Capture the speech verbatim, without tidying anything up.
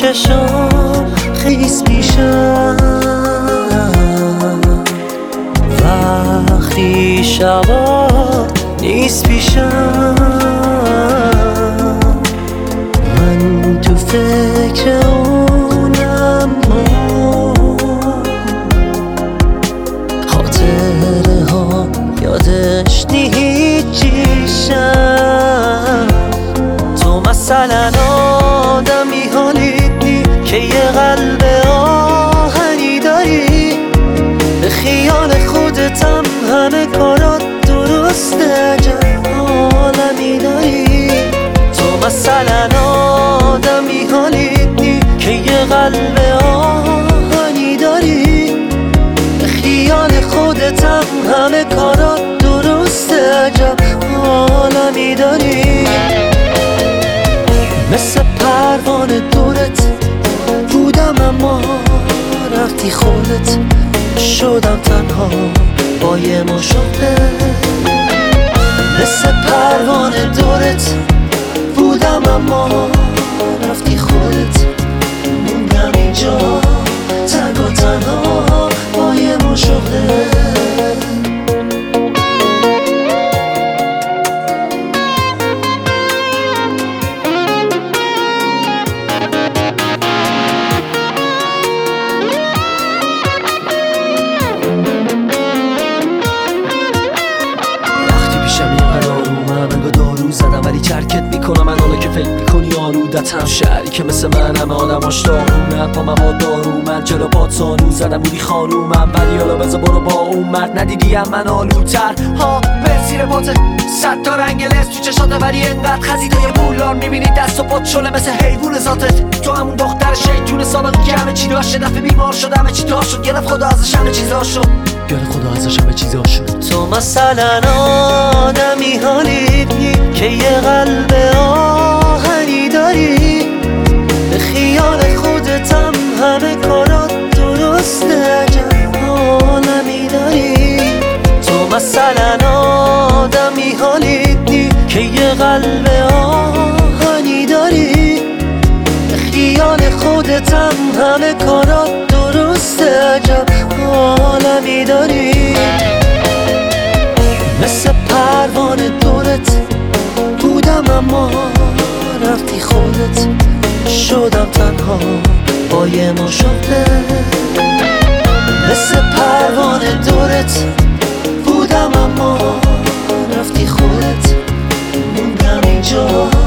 چشم خیس پیشم وقتی شبا نیست پیشم من تو فکر اونم خاطره ها یادش نیچیشم تو مثلا آدمی حالیدی که یه قلب آهنی داری به خیال خودتم همه کارات درسته عجب عالمی داری تو مثلا آدمی حالیدی که یه قلب آهنی داری به خیال خودتم همه کارات درسته عجب عالمی داری مثل پروانه دورت بودم اما رفتی خودت شدم تنها با یه مشوقه مثل پروانه دورت بودم اما رفتی خودت موندم اینجا تنگ و تنها با یه مشوقه چرکت میکنم من حالا که فکر میکنی آلودتم شهری که مثل من همه آدماش دارومن پا مواد دارومن چرا پات سانو زدم بودی خانومم ولی حالا بذار برو با اون مرد ندیدی هم من آلودتر ها به زیر پات صد تا رنگ لس تو چشاته ولی انقدر خزیدای پولار میبینی دست و پات شله مثل حیوون ذاتت تو همون دختر شیطون سابقی که همه چی داشت دفعه بیمار شد همه چی داشت شد گرفت خدا ازش همه چیزا شد گرفت خدا ازش همه چیزا شد تو مثلا آدمی حالیدی که یه قلب آهنی داری به خیال خودتم همه کارات درسته عجب عالمی داری تو مثلا آدمی حالیدی که یه قلب آهنی داری به خیال خودتم همه کارات درسته عجب عالمی داری مثل پروانه دورت بودم اما رفتی خودت شدم تنها با یه مشوقه مثل پروانه دورت بودم اما رفتی خودت موندم اینجا